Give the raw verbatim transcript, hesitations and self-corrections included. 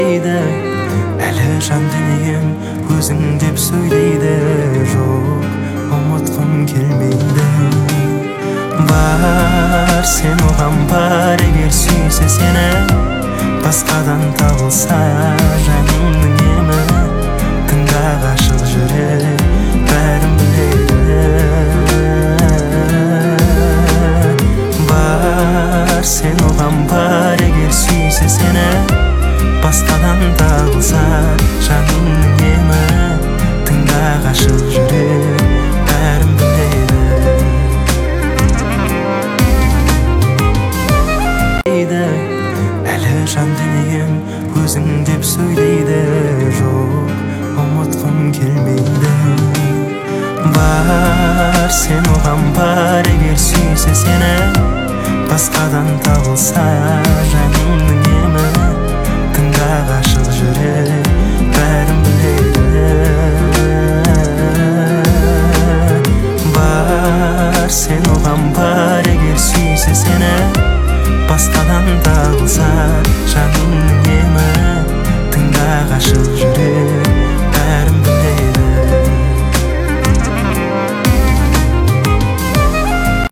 Әлі жан дүнием өзің деп сөйлейді. Жоқ, ұмытқым келмейді. Бар, сен оған бар, егер сүйсе сені, басқадан табылса жанымның емі. Тыңда ғашық жүрек бәрін біледі. Бар, сен оған бар, егер сүйсе сені, басқадан табылса жанымның емі. Тыңда ғашық жүрек бәрін біледі. Әлі жан дүнием өзің деп сөйлейді. Жоқ, ұмытқым келмейді. Бар, сен оған бар, егер сүйсе сені, басқадан табылса жанымның емі.